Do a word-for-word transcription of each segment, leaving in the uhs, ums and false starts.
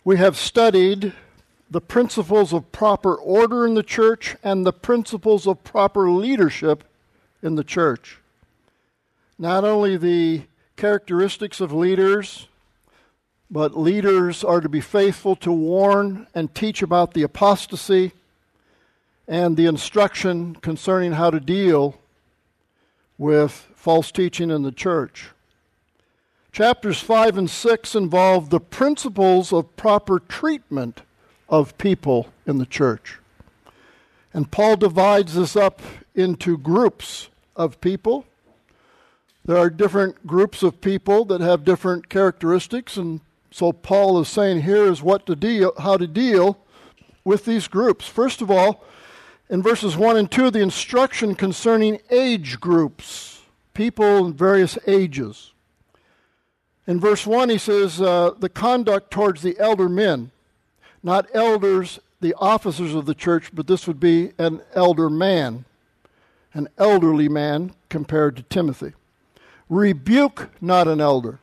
We have studied the principles of proper order in the church and the principles of proper leadership in the church. Not only the characteristics of leaders, but leaders are to be faithful to warn and teach about the apostasy and the instruction concerning how to deal with false teaching in the church. Chapters five and six involve the principles of proper treatment of people in the church. And Paul divides this up into groups of people. There are different groups of people that have different characteristics, and so Paul is saying here is what to deal, how to deal with these groups. First of all, in verses one and two, the instruction concerning age groups, people in various ages. In verse one, he says, uh, the conduct towards the elder men, not elders, the officers of the church, but this would be an elder man, an elderly man compared to Timothy. Rebuke not an elder,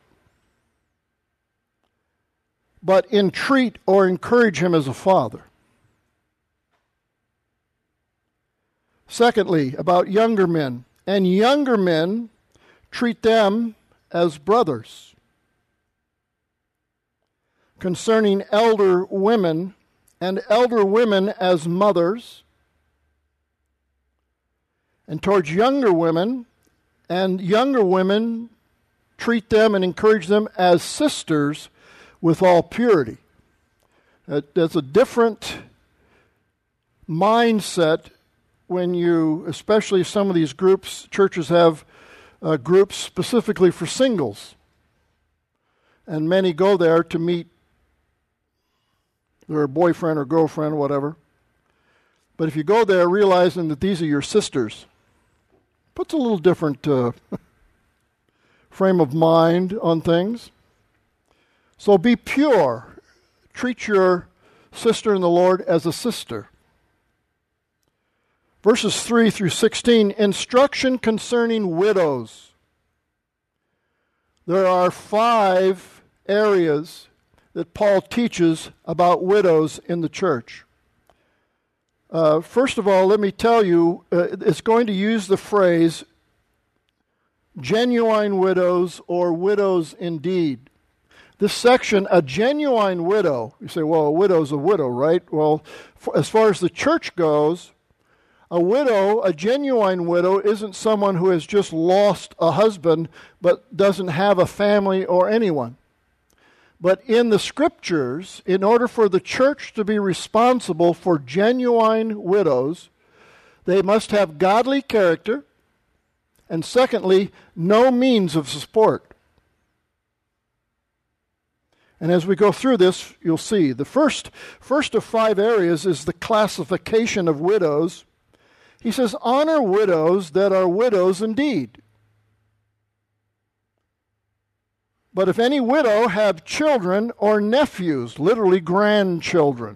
but entreat or encourage him as a father. Secondly, about younger men. And younger men, treat them as brothers. Concerning elder women, and elder women as mothers. And towards younger women, and younger women, treat them and encourage them as sisters with all purity. That's a different mindset when you, especially some of these groups, churches have uh, groups specifically for singles. And many go there to meet their boyfriend or girlfriend, whatever. But if you go there realizing that these are your sisters, puts a little different uh, frame of mind on things. So be pure. Treat your sister in the Lord as a sister. Verses three through sixteen, instruction concerning widows. There are five areas that Paul teaches about widows in the church. Uh, first of all, let me tell you, uh, it's going to use the phrase genuine widows or widows indeed. This section, a genuine widow, you say, well, a widow's a widow, right? Well, for, as far as the church goes, a widow, a genuine widow, isn't someone who has just lost a husband but doesn't have a family or anyone. But in the Scriptures, in order for the church to be responsible for genuine widows, they must have godly character, and secondly, no means of support. And as we go through this, you'll see. The first, first of five areas is the classification of widows. He says, honor widows that are widows indeed. But if any widow have children or nephews, literally grandchildren,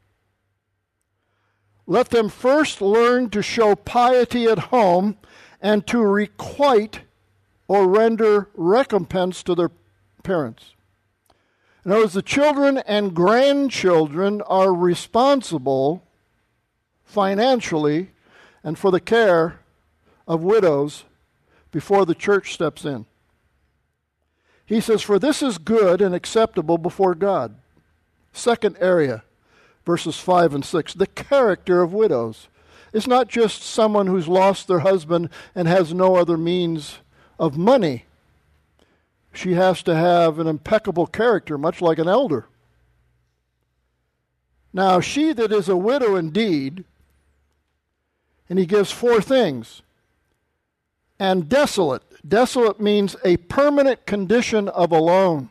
let them first learn to show piety at home and to requite or render recompense to their parents. In other words, the children and grandchildren are responsible financially and for the care of widows before the church steps in. He says, for this is good and acceptable before God. Second area, verses five and six, the character of widows. It's not just someone who's lost their husband and has no other means of money. She has to have an impeccable character, much like an elder. Now, she that is a widow indeed, and he gives four things, and desolate. Desolate means a permanent condition of alone.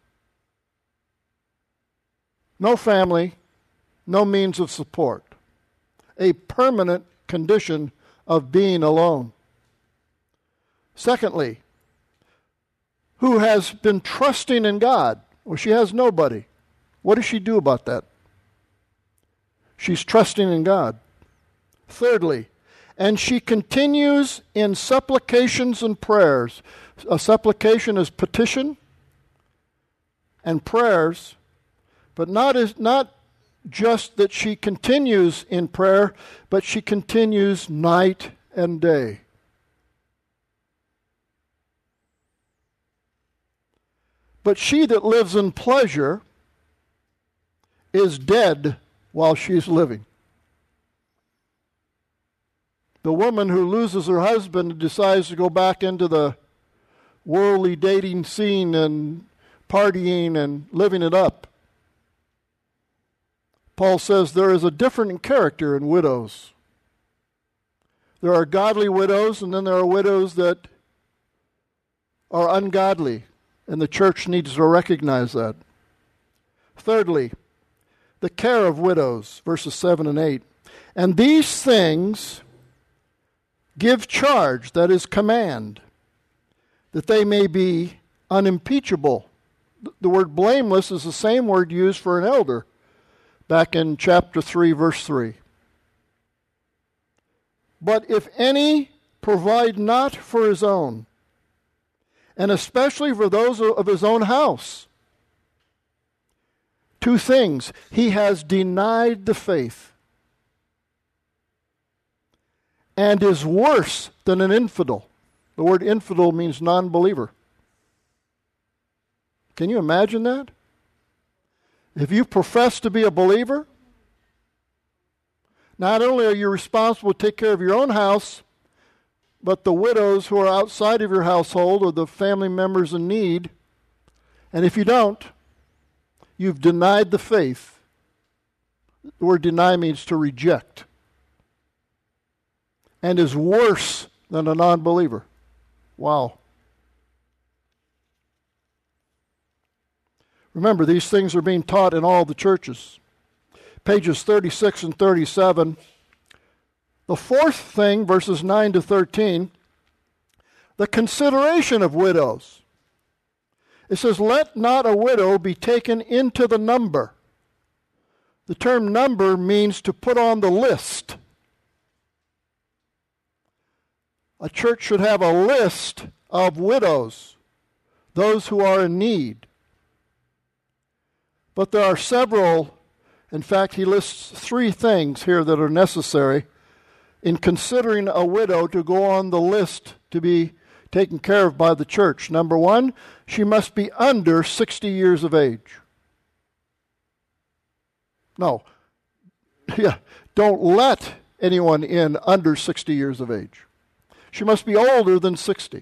No family, no means of support. A permanent condition of being alone. Secondly, who has been trusting in God. Well, she has nobody. What does she do about that? She's trusting in God. Thirdly, and she continues in supplications and prayers. A supplication is petition, and prayers, But not as, not just that she continues in prayer, but she continues night and day. But she that lives in pleasure is dead while she's living. The woman who loses her husband and decides to go back into the worldly dating scene and partying and living it up. Paul says there is a different character in widows. There are godly widows, and then there are widows that are ungodly, and the church needs to recognize that. Thirdly, the care of widows, verses seven and eight. And these things give charge, that is, command, that they may be unimpeachable. The word blameless is the same word used for an elder back in chapter three, verse three. But if any provide not for his own, and especially for those of his own house, two things: he has denied the faith and is worse than an infidel. The word infidel means non-believer. Can you imagine that? If you profess to be a believer, not only are you responsible to take care of your own house, but the widows who are outside of your household or the family members in need. And if you don't, you've denied the faith. The word deny means to reject. And is worse than a non-believer. Wow. Remember, these things are being taught in all the churches. Pages thirty-six and thirty-seven. The fourth thing, verses nine to thirteen, the consideration of widows. It says, let not a widow be taken into the number. The term number means to put on the list. A church should have a list of widows, those who are in need. But there are several, in fact, he lists three things here that are necessary in considering a widow to go on the list to be taken care of by the church. Number one, she must be under sixty years of age. No, yeah, don't let anyone in under sixty years of age. She must be older than sixty.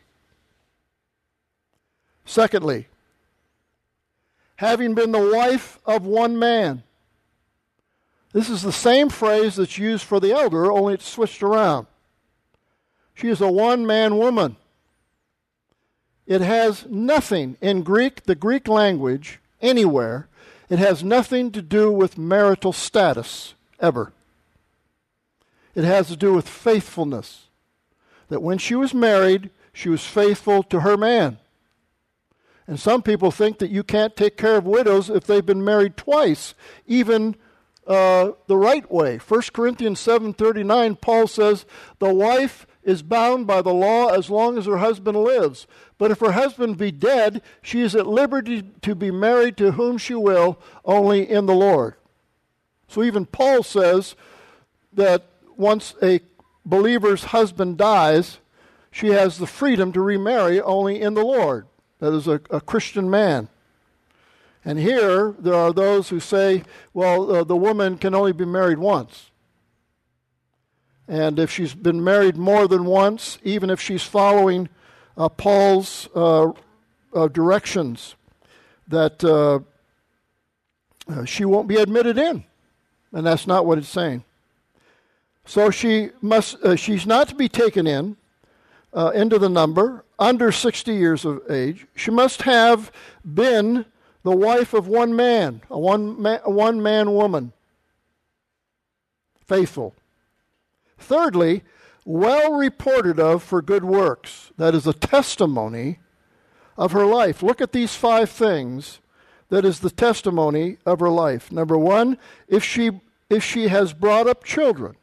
Secondly, having been the wife of one man. This is the same phrase that's used for the elder, only it's switched around. She is a one-man woman. It has nothing in Greek, the Greek language, anywhere, it has nothing to do with marital status, ever. It has to do with faithfulness. That when she was married, she was faithful to her man. And some people think that you can't take care of widows if they've been married twice, even uh, the right way. First Corinthians seven thirty-nine, Paul says, the wife is bound by the law as long as her husband lives. But if her husband be dead, she is at liberty to be married to whom she will, only in the Lord. So even Paul says that once a believer's husband dies, she has the freedom to remarry only in the Lord. That is a, a Christian man. And here, there are those who say, well, uh, the woman can only be married once. And if she's been married more than once, even if she's following uh, Paul's uh, uh, directions, that uh, uh, she won't be admitted in. And that's not what it's saying. So she must, uh, she's not to be taken in uh, into the number under sixty years of age. She must have been the wife of one man, a one man, a one man woman, faithful. Thirdly, well reported of for good works. That is a testimony of her life. Look at these five things. That is the testimony of her life. Number one, if she if she has brought up children.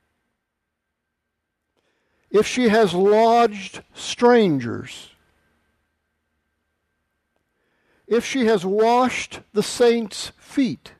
If she has lodged strangers, if she has washed the saints' feet.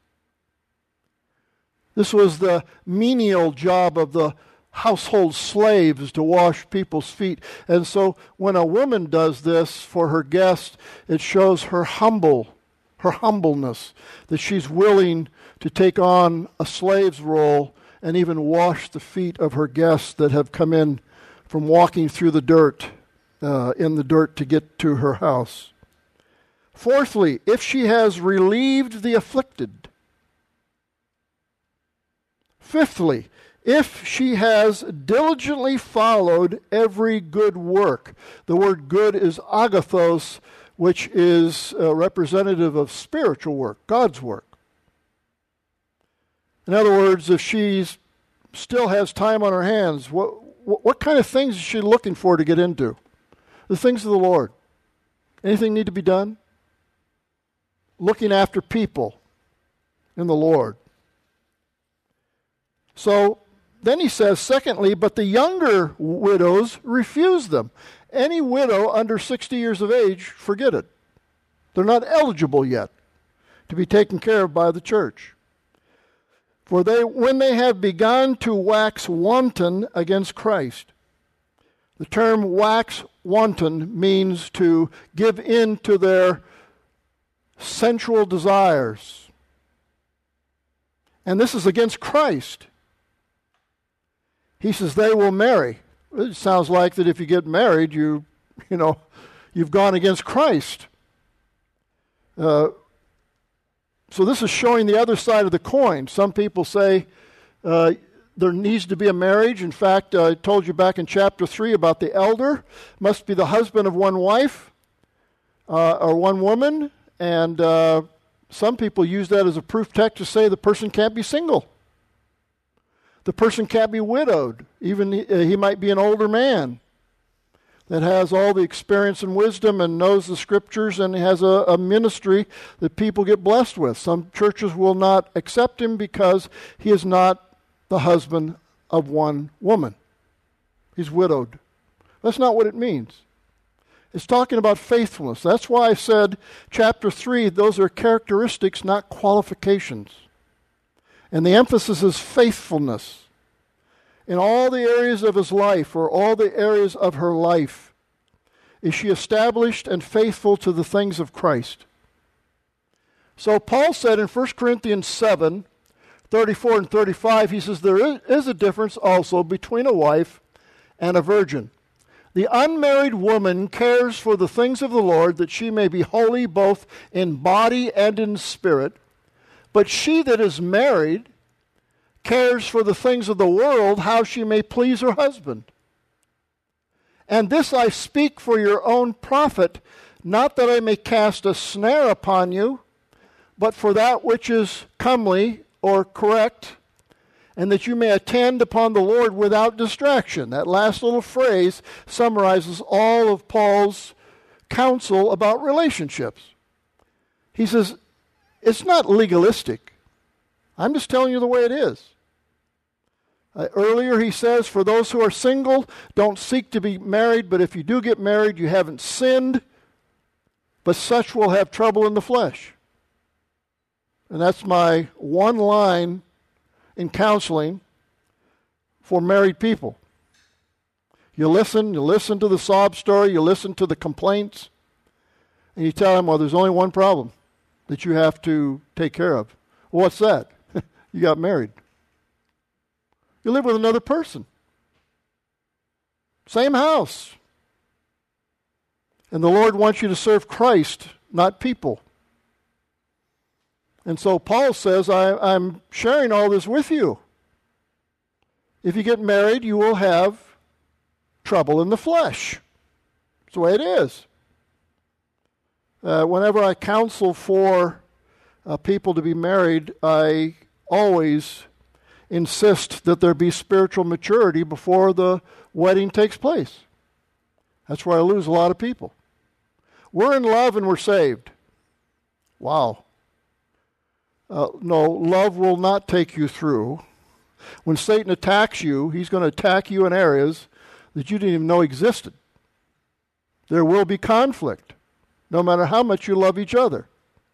This was the menial job of the household slaves, to wash people's feet. And so when a woman does this for her guest, it shows her humble, her humbleness, that she's willing to take on a slave's role and even wash the feet of her guests that have come in from walking through the dirt, uh, in the dirt to get to her house. Fourthly, if she has relieved the afflicted. Fifthly, if she has diligently followed every good work. The word good is agathos, which is uh, representative of spiritual work, God's work. In other words, if she still has time on her hands, what, what, what kind of things is she looking for to get into? The things of the Lord. Anything need to be done? Looking after people in the Lord. So, then he says, secondly, but the younger widows refuse them. Any widow under sixty years of age, forget it. They're not eligible yet to be taken care of by the church. For they, when they have begun to wax wanton against Christ. The term wax wanton means to give in to their sensual desires. And this is against Christ. He says they will marry. It sounds like that if you get married, you, you know, you've gone against Christ. Uh, so this is showing the other side of the coin. Some people say uh, there needs to be a marriage. In fact, uh, I told you back in chapter three about the elder must be the husband of one wife uh, or one woman. And uh, some people use that as a proof text to say the person can't be single. The person can't be widowed. Even he, uh, he might be an older man that has all the experience and wisdom and knows the scriptures and has a, a ministry that people get blessed with. Some churches will not accept him because he is not the husband of one woman. He's widowed. That's not what it means. It's talking about faithfulness. That's why I said chapter three, those are characteristics, not qualifications. And the emphasis is faithfulness. In all the areas of his life, or all the areas of her life, is she established and faithful to the things of Christ. So Paul said in First Corinthians seven, thirty-four and thirty-five, he says, there is a difference also between a wife and a virgin. The unmarried woman cares for the things of the Lord, that she may be holy both in body and in spirit. But she that is married cares for the things of the world, how she may please her husband. And this I speak for your own profit, not that I may cast a snare upon you, but for that which is comely or correct, and that you may attend upon the Lord without distraction. That last little phrase summarizes all of Paul's counsel about relationships. He says, it's not legalistic. I'm just telling you the way it is. Uh, earlier he says, for those who are single, don't seek to be married, but if you do get married, you haven't sinned, but such will have trouble in the flesh. And that's my one line in counseling for married people. You listen, you listen to the sob story, you listen to the complaints, and you tell them, well, there's only one problem that you have to take care of. Well, what's that? You got married. You live with another person. Same house. And the Lord wants you to serve Christ, not people. And so Paul says, I, I'm sharing all this with you. If you get married, you will have trouble in the flesh. That's the way it is. Uh, whenever I counsel for uh, people to be married, I always insist that there be spiritual maturity before the wedding takes place. That's where I lose a lot of people. We're in love and we're saved. Wow. Uh, no, love will not take you through. When Satan attacks you, he's going to attack you in areas that you didn't even know existed. There will be conflict. no matter how much you love each other.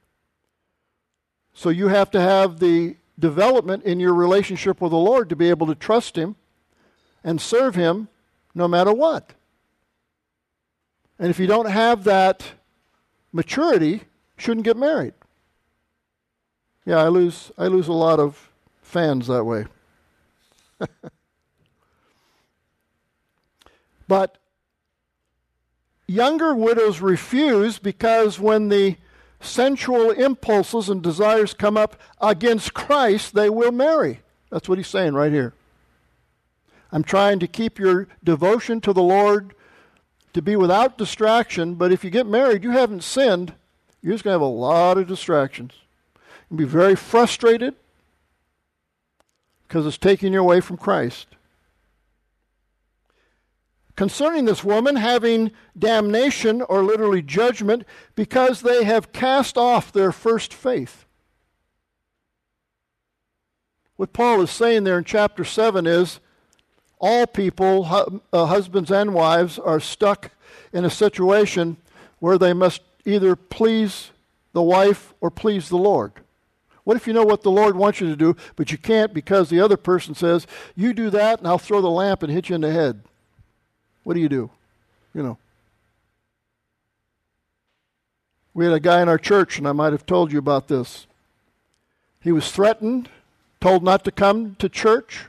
So you have to have the development in your relationship with the Lord to be able to trust Him and serve Him no matter what. And if you don't have that maturity, you shouldn't get married. Yeah, I lose I lose a lot of fans that way. But younger widows refuse because when the sensual impulses and desires come up against Christ, they will marry. That's what he's saying right here. I'm trying to keep your devotion to the Lord to be without distraction, but if you get married, you haven't sinned, you're just going to have a lot of distractions. You'll be very frustrated because it's taking you away from Christ. Concerning this woman having damnation, or literally judgment, because they have cast off their first faith. What Paul is saying there in chapter seven is, all people, hu- uh, husbands and wives, are stuck in a situation where they must either please the wife or please the Lord. What if you know what the Lord wants you to do, but you can't because the other person says, you do that and I'll throw the lamp and hit you in the head? What do you do? You know. We had a guy in our church, and I might have told you about this. He was threatened, told not to come to church.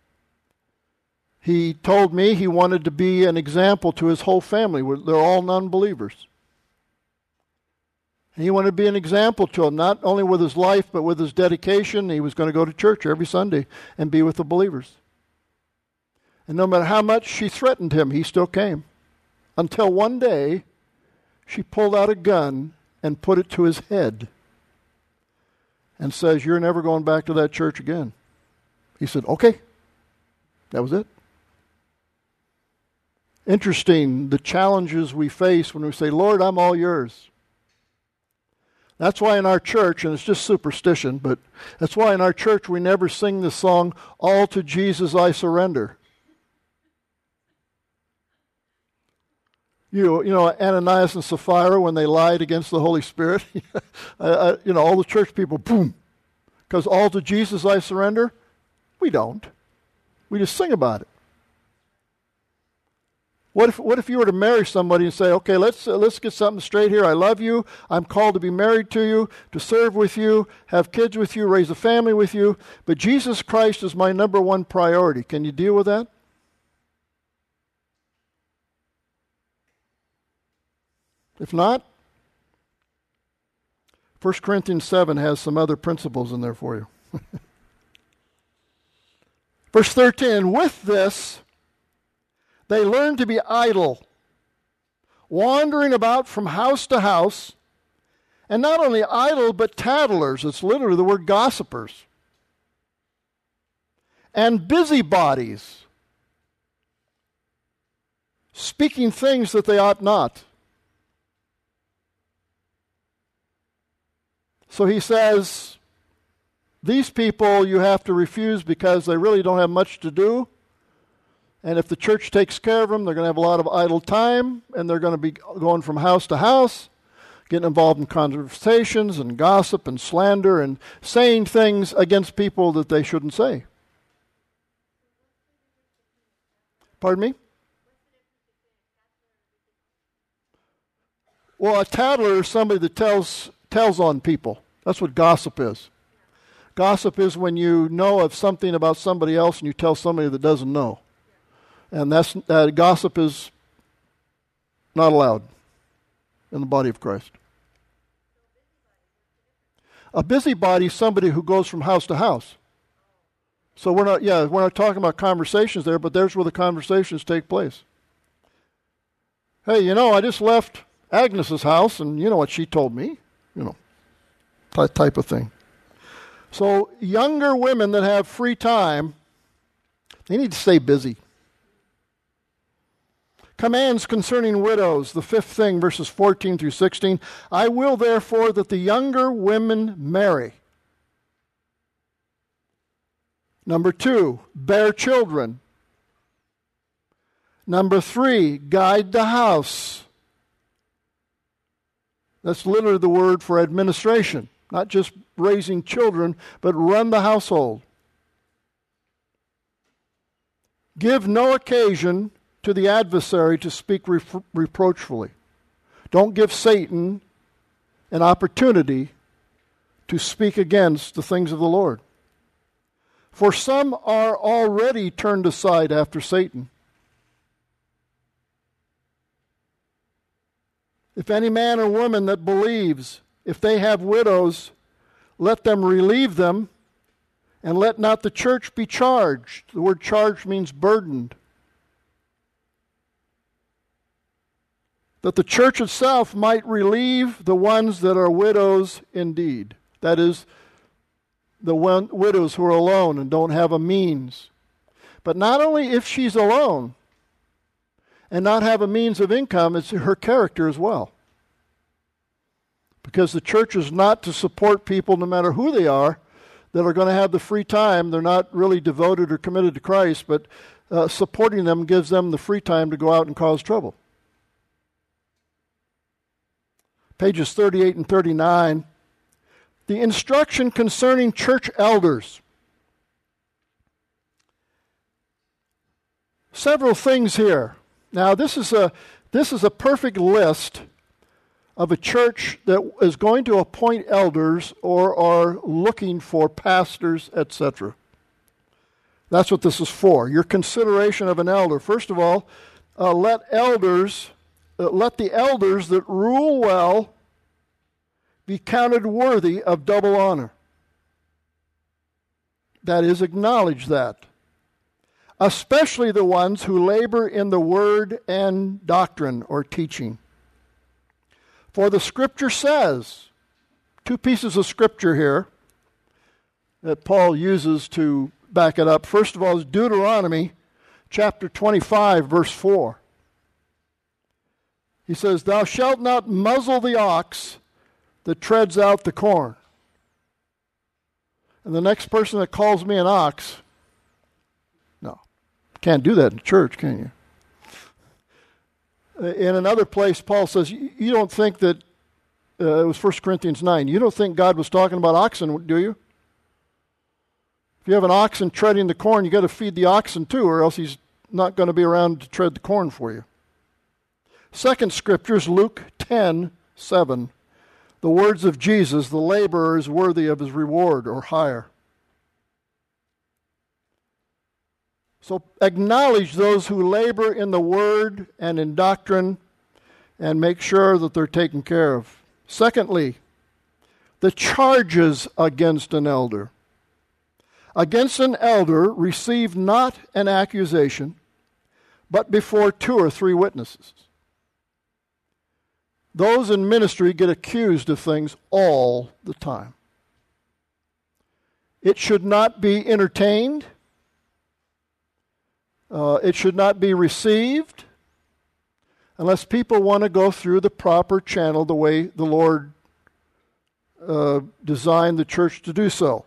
He told me he wanted to be an example to his whole family. They're all non-believers. And he wanted to be an example to them, not only with his life, but with his dedication. He was going to go to church every Sunday and be with the believers. And no matter how much she threatened him, he still came. Until one day, she pulled out a gun and put it to his head and says, you're never going back to that church again. He said, okay. That was it. Interesting, the challenges we face when we say, Lord, I'm all yours. That's why in our church, and it's just superstition, but that's why in our church we never sing the song, All to Jesus I Surrender. You, you know, Ananias and Sapphira, when they lied against the Holy Spirit, I, I, you know, all the church people, boom, because all to Jesus I surrender. We don't. We just sing about it. What if what if you were to marry somebody and say, okay, let's uh, let's get something straight here. I love you. I'm called to be married to you, to serve with you, have kids with you, raise a family with you, but Jesus Christ is my number one priority. Can you deal with that? If not, First Corinthians seven has some other principles in there for you. Verse thirteen, with this, they learn to be idle, wandering about from house to house, and not only idle, but tattlers. It's literally the word gossipers. And busybodies, speaking things that they ought not. So he says, these people you have to refuse because they really don't have much to do. And if the church takes care of them, they're going to have a lot of idle time, and they're going to be going from house to house, getting involved in conversations and gossip and slander and saying things against people that they shouldn't say. Pardon me? Well, a tattler is somebody that tells tells on people. That's what gossip is. Gossip is when you know of something about somebody else and you tell somebody that doesn't know. And that's uh, gossip is not allowed in the body of Christ. A busybody is somebody who goes from house to house. So we're not, yeah, we're not talking about conversations there, but there's where the conversations take place. Hey, you know, I just left Agnes's house, and you know what she told me, you know, that type of thing. So younger women that have free time, they need to stay busy. Commands concerning widows, the fifth thing, verses fourteen through sixteen. I will therefore that the younger women marry. Number two, bear children. Number three, guide the house. That's literally the word for administration, not just raising children, but run the household. Give no occasion to the adversary to speak repro- reproachfully. Don't give Satan an opportunity to speak against the things of the Lord. For some are already turned aside after Satan. If any man or woman that believes, if they have widows, let them relieve them, and let not the church be charged. The word charged means burdened. That the church itself might relieve the ones that are widows indeed. That is, the one, widows who are alone and don't have a means. But not only if she's alone and not have a means of income, it's her character as well. Because the church is not to support people, no matter who they are, that are going to have the free time. They're not really devoted or committed to Christ, but uh, supporting them gives them the free time to go out and cause trouble. Pages thirty-eight and thirty-nine. The instruction concerning church elders. Several things here. Now, this is a this is a perfect list of a church that is going to appoint elders or are looking for pastors, et cetera. That's what this is for. Your consideration of an elder. First of all, uh, let elders, uh, let the elders that rule well be counted worthy of double honor. That is, acknowledge that. Especially the ones who labor in the word and doctrine or teaching. For the Scripture says, two pieces of Scripture here that Paul uses to back it up. First of all is Deuteronomy chapter twenty-five, verse four. He says, "Thou shalt not muzzle the ox that treads out the corn." And the next person that calls me an ox, no, can't do that in church, can you? In another place, Paul says, you don't think that, uh, it was First Corinthians nine, you don't think God was talking about oxen, do you? If you have an oxen treading the corn, you got to feed the oxen too, or else he's not going to be around to tread the corn for you. Second scripture is Luke ten seven. The words of Jesus, the laborer is worthy of his reward or hire. So acknowledge those who labor in the word and in doctrine and make sure that they're taken care of. Secondly, the charges against an elder. Against an elder, receive not an accusation, but before two or three witnesses. Those in ministry get accused of things all the time. It should not be entertained. Uh, it should not be received unless people want to go through the proper channel the way the Lord uh, designed the church to do so.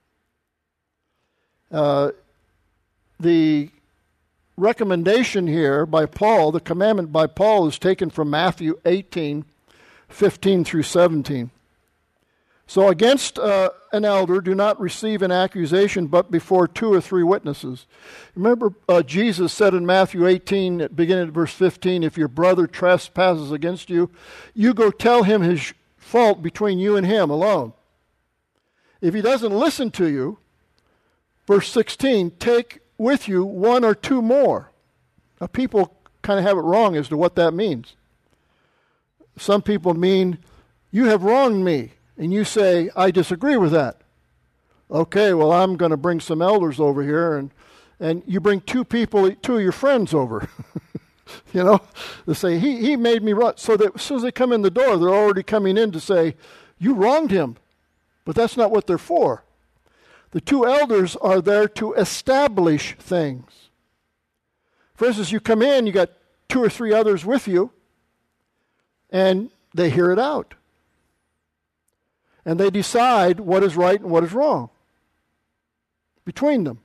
Uh, the recommendation here by Paul, the commandment by Paul, is taken from Matthew eighteen, fifteen through seventeen. So against uh, an elder, do not receive an accusation, but before two or three witnesses. Remember, uh, Jesus said in Matthew eighteen, beginning at verse fifteen, if your brother trespasses against you, you go tell him his fault between you and him alone. If he doesn't listen to you, verse sixteen, take with you one or two more. Now, people kind of have it wrong as to what that means. Some people mean, you have wronged me. And you say, I disagree with that. Okay, well, I'm going to bring some elders over here, and and you bring two people, two of your friends over. You know, they say, he, he made me right. So that as soon as they come in the door, they're already coming in to say, you wronged him. But that's not what they're for. The two elders are there to establish things. For instance, you come in, you got two or three others with you, and they hear it out. And they decide what is right and what is wrong between them.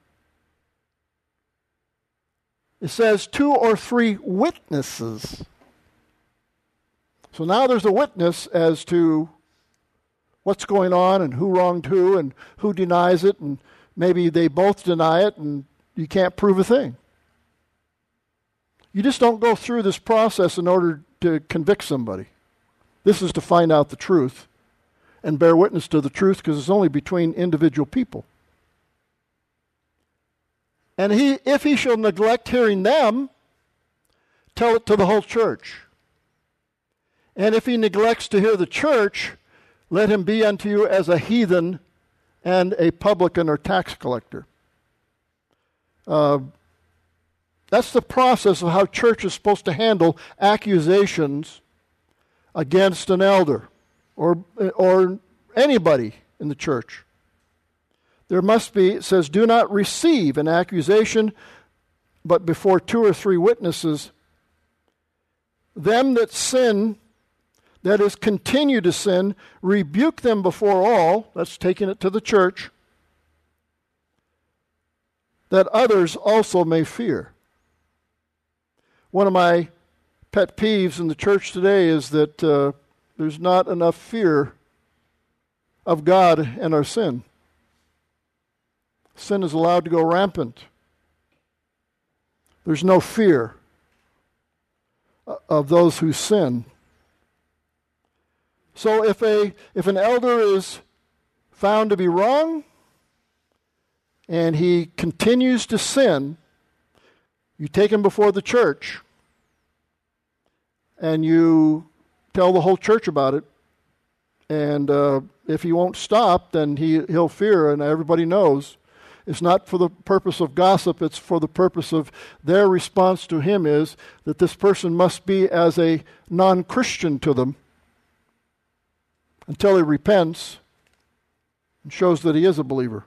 It says two or three witnesses. So now there's a witness as to what's going on and who wronged who and who denies it, and maybe they both deny it and you can't prove a thing. You just don't go through this process in order to convict somebody. This is to find out the truth and bear witness to the truth, because it's only between individual people. And he, if he shall neglect hearing them, tell it to the whole church. And if he neglects to hear the church, let him be unto you as a heathen and a publican or tax collector. Uh, that's the process of how church is supposed to handle accusations against an elder or or anybody in the church. There must be, it says, do not receive an accusation, but before two or three witnesses. Them that sin, that is, continue to sin, rebuke them before all, that's taking it to the church, that others also may fear. One of my pet peeves in the church today is that uh, there's not enough fear of God and our sin. Sin is allowed to go rampant. There's no fear of those who sin. So if a if an elder is found to be wrong and he continues to sin, you take him before the church and you tell the whole church about it. And uh, if he won't stop, then he, he'll fear, and everybody knows. It's not for the purpose of gossip, it's for the purpose of their response to him is that this person must be as a non-Christian to them until he repents and shows that he is a believer.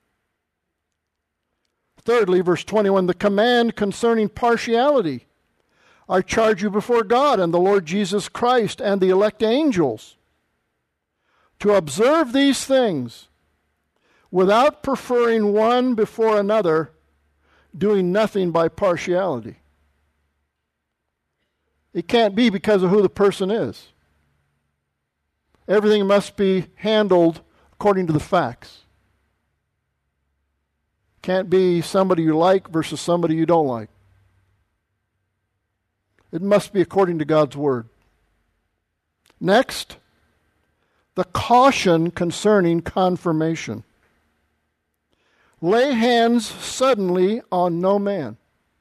Thirdly, verse twenty-one, the command concerning partiality. I charge you before God and the Lord Jesus Christ and the elect angels to observe these things without preferring one before another, doing nothing by partiality. It can't be because of who the person is. Everything must be handled according to the facts. Can't be somebody you like versus somebody you don't like. It must be according to God's Word. Next, the caution concerning confirmation. Lay hands suddenly on no man.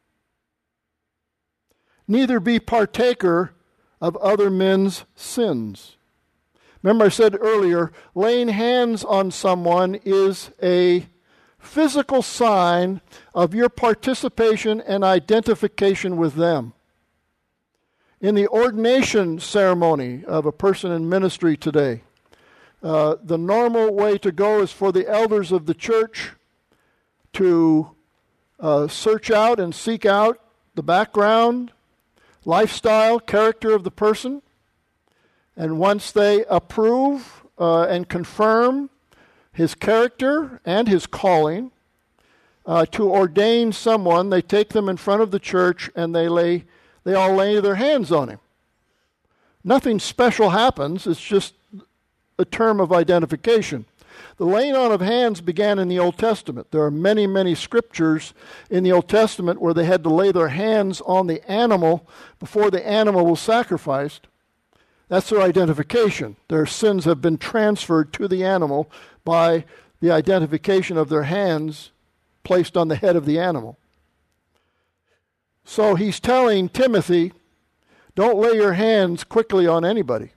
Neither be partaker of other men's sins. Remember I said earlier, laying hands on someone is a physical sign of your participation and identification with them. In the ordination ceremony of a person in ministry today, uh, the normal way to go is for the elders of the church to uh, search out and seek out the background, lifestyle, character of the person. And once they approve uh, and confirm his character and his calling, uh, to ordain someone, they take them in front of the church and they lay, they all lay their hands on him. Nothing special happens. It's just a term of identification. The laying on of hands began in the Old Testament. There are many, many scriptures in the Old Testament where they had to lay their hands on the animal before the animal was sacrificed. That's their identification. Their sins have been transferred to the animal by the identification of their hands placed on the head of the animal. So he's telling Timothy, don't lay your hands quickly on anybody.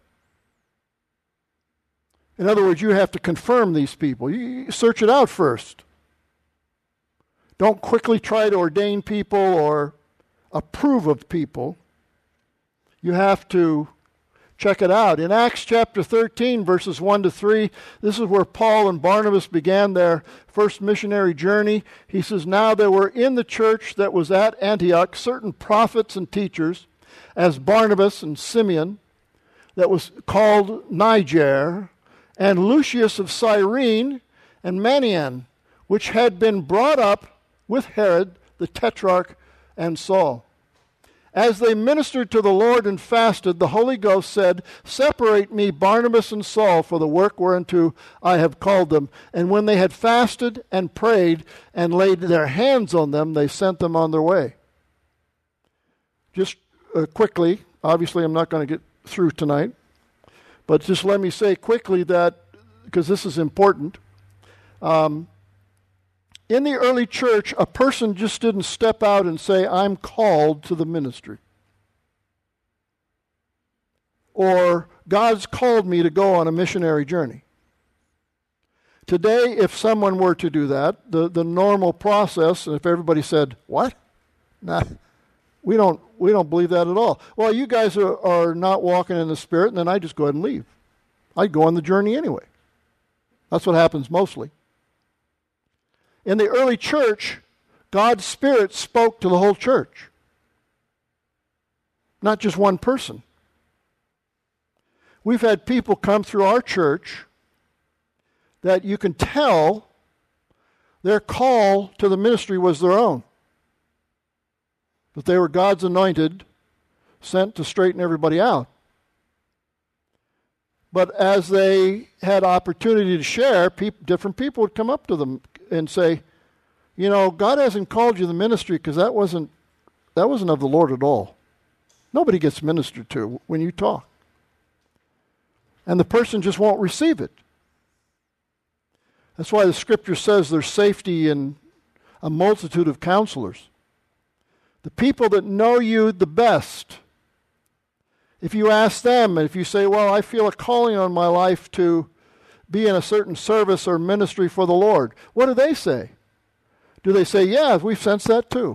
In other words, you have to confirm these people. You search it out first. Don't quickly try to ordain people or approve of people. You have to check it out. In Acts chapter thirteen, verses one to three, this is where Paul and Barnabas began their first missionary journey. He says, now there were in the church that was at Antioch certain prophets and teachers, as Barnabas and Simeon, that was called Niger, and Lucius of Cyrene, and Manaen, which had been brought up with Herod the Tetrarch and Saul. As they ministered to the Lord and fasted, the Holy Ghost said, Separate me, Barnabas and Saul, for the work whereunto I have called them. And when they had fasted and prayed and laid their hands on them, they sent them on their way. Just uh, quickly, obviously I'm not going to get through tonight, but just let me say quickly that, because this is important, um, in the early church, a person just didn't step out and say, I'm called to the ministry. Or, God's called me to go on a missionary journey. Today, if someone were to do that, the, the normal process, and if everybody said, what? Nah, we don't, we don't believe that at all. Well, you guys are, are not walking in the Spirit, and then I just go ahead and leave. I'd go on the journey anyway. That's what happens mostly. In the early church, God's Spirit spoke to the whole church, not just one person. We've had people come through our church that you can tell their call to the ministry was their own, that they were God's anointed, sent to straighten everybody out. But as they had opportunity to share, people, different people would come up to them and say, you know, God hasn't called you to the ministry because that wasn't that wasn't of the Lord at all. Nobody gets ministered to when you talk. And the person just won't receive it. That's why the Scripture says there's safety in a multitude of counselors. The people that know you the best, if you ask them, and if you say, well, I feel a calling on my life to be in a certain service or ministry for the Lord, what do they say? Do they say, yeah, we've sensed that too?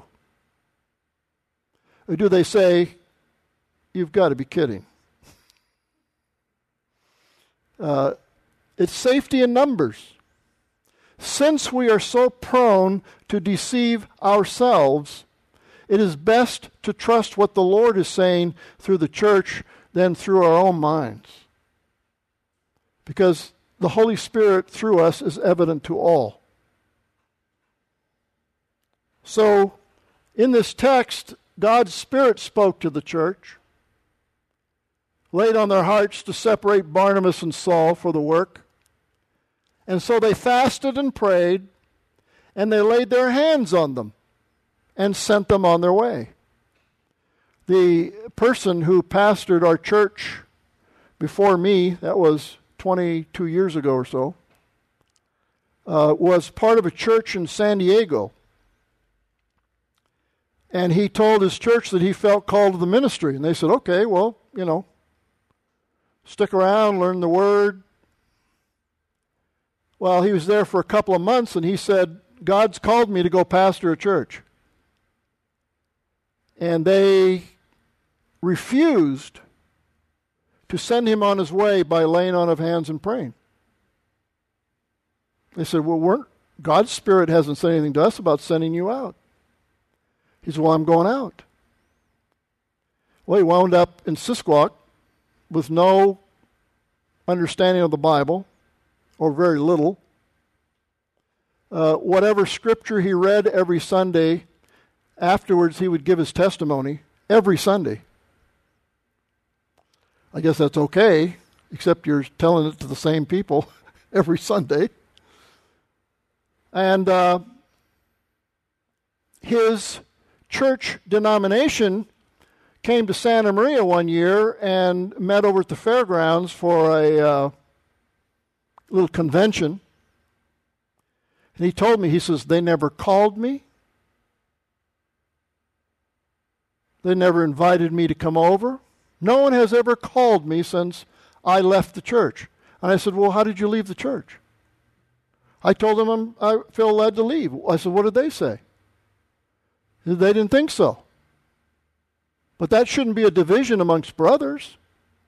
Or do they say, you've got to be kidding? Uh, it's safety in numbers. Since we are so prone to deceive ourselves, it is best to trust what the Lord is saying through the church than through our own minds. Because the Holy Spirit through us is evident to all. So, in this text, God's Spirit spoke to the church, laid on their hearts to separate Barnabas and Saul for the work. And so they fasted and prayed, and they laid their hands on them and sent them on their way. The person who pastored our church before me, that was twenty-two years ago or so, uh, was part of a church in San Diego. And he told his church that he felt called to the ministry. And they said, okay, well, you know, stick around, learn the Word. Well, he was there for a couple of months, and he said, God's called me to go pastor a church. And they refused to send him on his way by laying on of hands and praying. They said, well, we're, God's Spirit hasn't said anything to us about sending you out. He said, well, I'm going out. Well, he wound up in Sisquoc with no understanding of the Bible, or very little. Uh, whatever scripture he read every Sunday, afterwards he would give his testimony every Sunday. I guess that's okay, except you're telling it to the same people every Sunday. And uh, his church denomination came to Santa Maria one year and met over at the fairgrounds for a uh, little convention. And he told me, he says, they never called me. They never invited me to come over. No one has ever called me since I left the church. And I said, well, how did you leave the church? I told them I'm, I feel led to leave. I said, what did they say? They didn't think so. But that shouldn't be a division amongst brothers.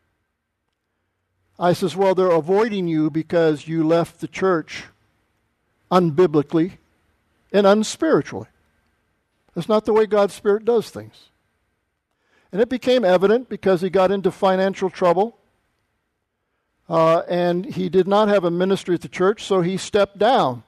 I says, well, they're avoiding you because you left the church unbiblically and unspiritually. That's not the way God's Spirit does things. And it became evident because he got into financial trouble. Uh, and he did not have a ministry at the church, so he stepped down.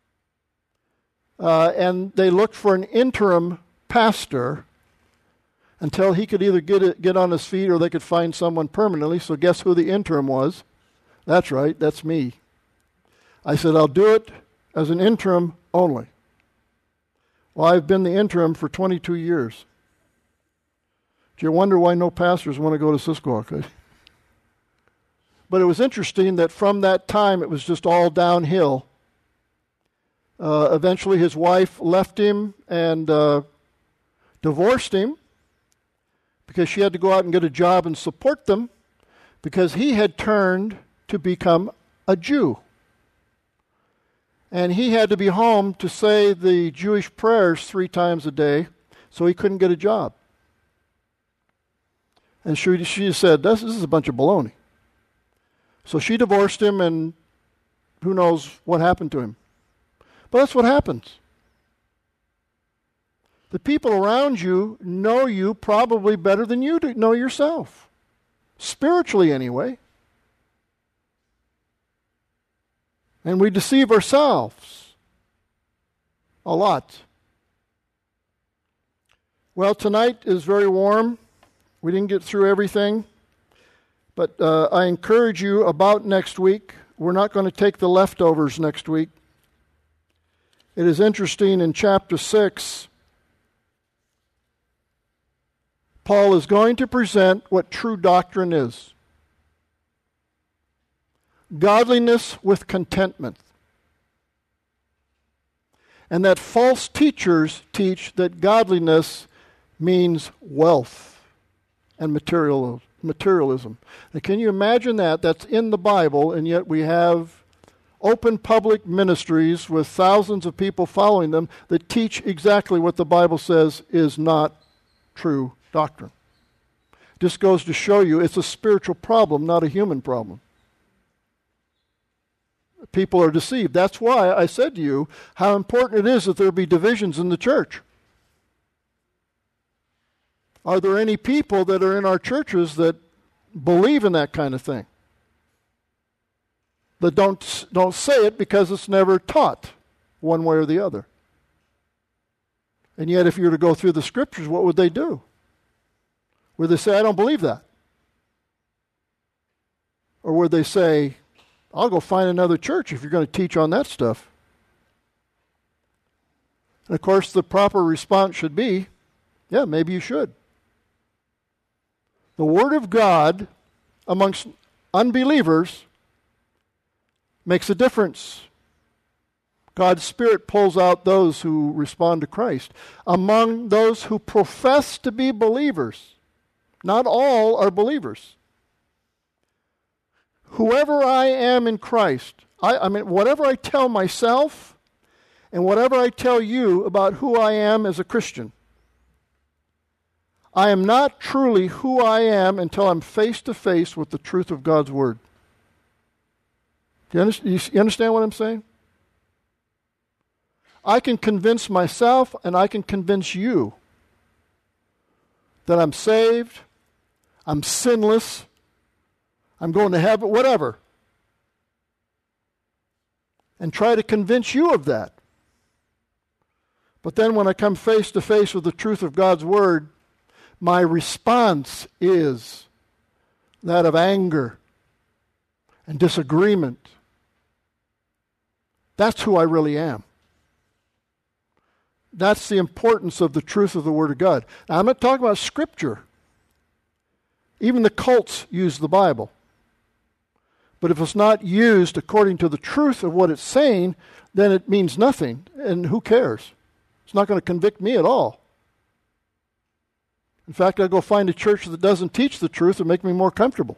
Uh, and they looked for an interim pastor. until he could either get it, get on his feet or they could find someone permanently. So guess who the interim was? That's right, that's me. I said, I'll do it as an interim only. Well, I've been the interim for twenty-two years. Do you wonder why no pastors want to go to Siskiyou? But it was interesting that from that time it was just all downhill. Uh, eventually his wife left him and uh, divorced him because she had to go out and get a job and support them because he had turned to become a Jew. And he had to be home to say the Jewish prayers three times a day, so he couldn't get a job. And she, she said, this, this is a bunch of baloney. So she divorced him, and who knows what happened to him. But that's what happens. The people around you know you probably better than you do know yourself. Spiritually, anyway. And we deceive ourselves a lot. Well, tonight is very warm. We didn't get through everything. But uh, I encourage you about next week. We're not going to take the leftovers next week. It is interesting in chapter six, Paul is going to present what true doctrine is. Godliness with contentment. And that false teachers teach that godliness means wealth and material, materialism. Now, can you imagine that? That's in the Bible, and yet we have open public ministries with thousands of people following them that teach exactly what the Bible says is not true doctrine. Just goes to show you it's a spiritual problem, not a human problem. People are deceived. That's why I said to you how important it is that there be divisions in the church. Are there any people that are in our churches that believe in that kind of thing? That don't, don't say it because it's never taught one way or the other. And yet if you were to go through the scriptures, what would they do? Would they say, I don't believe that? Or would they say, I'll go find another church if you're going to teach on that stuff? And of course, the proper response should be, yeah, maybe you should. The Word of God amongst unbelievers makes a difference. God's Spirit pulls out those who respond to Christ. Among those who profess to be believers, not all are believers. Whoever I am in Christ, I, I mean, whatever I tell myself and whatever I tell you about who I am as a Christian, I am not truly who I am until I'm face to face with the truth of God's Word. Do you understand, you understand what I'm saying? I can convince myself and I can convince you that I'm saved, I'm sinless, I'm going to heaven, whatever. And try to convince you of that. But then when I come face to face with the truth of God's Word, my response is that of anger and disagreement. That's who I really am. That's the importance of the truth of the Word of God. Now, I'm not talking about Scripture. Even the cults use the Bible. But if it's not used according to the truth of what it's saying, then it means nothing. And who cares? It's not going to convict me at all. In fact, I'll go find a church that doesn't teach the truth and make me more comfortable.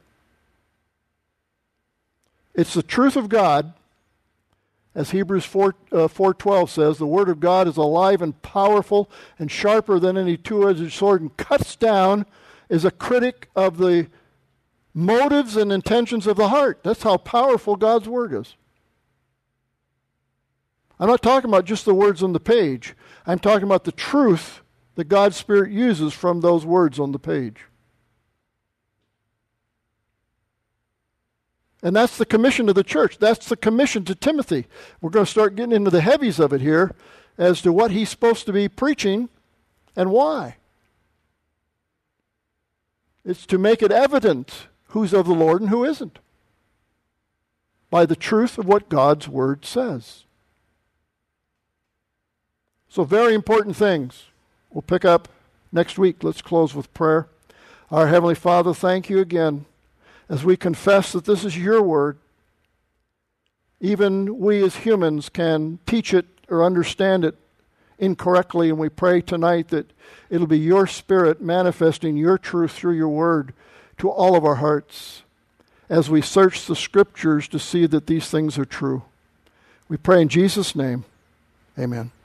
It's the truth of God. As Hebrews four twelve says, the Word of God is alive and powerful and sharper than any two-edged sword and cuts down, is a critic of the motives and intentions of the heart. That's how powerful God's Word is. I'm not talking about just the words on the page. I'm talking about the truth that God's Spirit uses from those words on the page. And that's the commission to the church. That's the commission to Timothy. We're going to start getting into the heavies of it here as to what he's supposed to be preaching and why. It's to make it evident who's of the Lord and who isn't, by the truth of what God's Word says. So very important things. We'll pick up next week. Let's close with prayer. Our Heavenly Father, thank you again as we confess that this is your Word. Even we as humans can teach it or understand it incorrectly, and we pray tonight that it'll be your Spirit manifesting your truth through your Word to all of our hearts as we search the Scriptures to see that these things are true. We pray in Jesus' name. Amen.